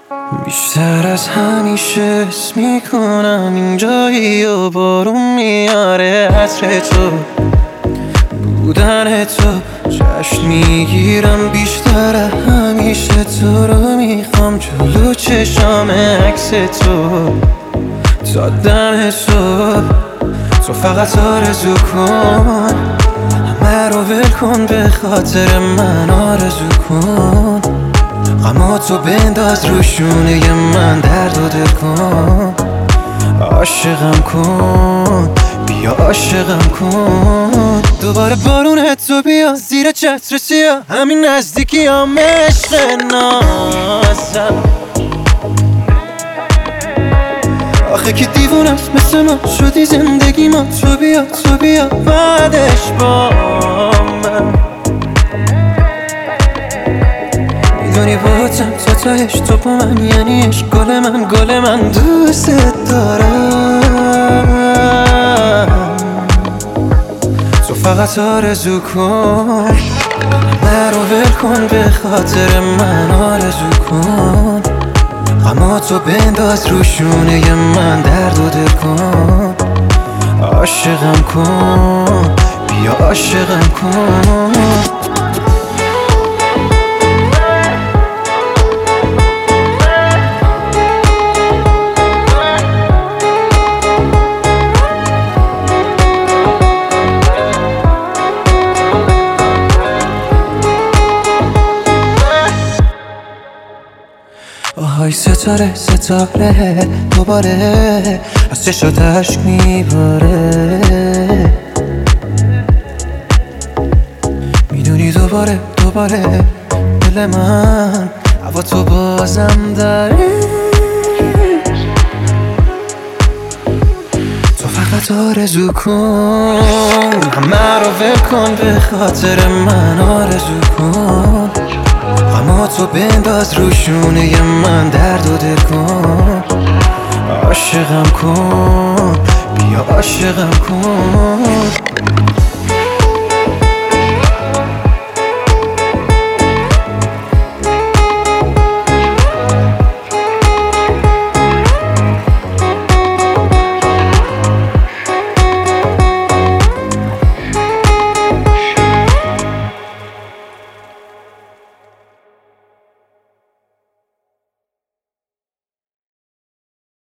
بیشتر از همیشه حس میکنم اینجایی و بارون میاره عطر تو بودن تو جشن میگیرم بیشتر همیشه تو رو میخوام جلو چشام عکس تو تا دم تو فقط آرزو کن همه رو ول کن به خاطر من آرزو کن غماتو بنداز رو شونه من درد و دل کن عاشقم کن بیا عاشقم کن دوباره بارونت تو بیا زیر چتر سیاه همین نزدیکی هم عشق نازم آخه که دیوونست مثل ما شدی زندگی ما تو بیا بعدش با من میدونی باتم تا تهش تو با من یعنی عشق گل من دوست دارم تو فقط آرزو کن من رو ول کن به خاطر من آرزو کن غماتو بنداز رو شونه من درد و دل کن عاشقم کن بیا عاشقم کن آهای ستاره دوباره از چشات عشق میباره میدونی دوباره دل من هوا تو بازم داره تو فقط آرزو کن همه رو ول کن به خاطر من آرزو کن غماتو بنداز رو شونه من درد و دل کن عاشقم کن بیا عاشقم کن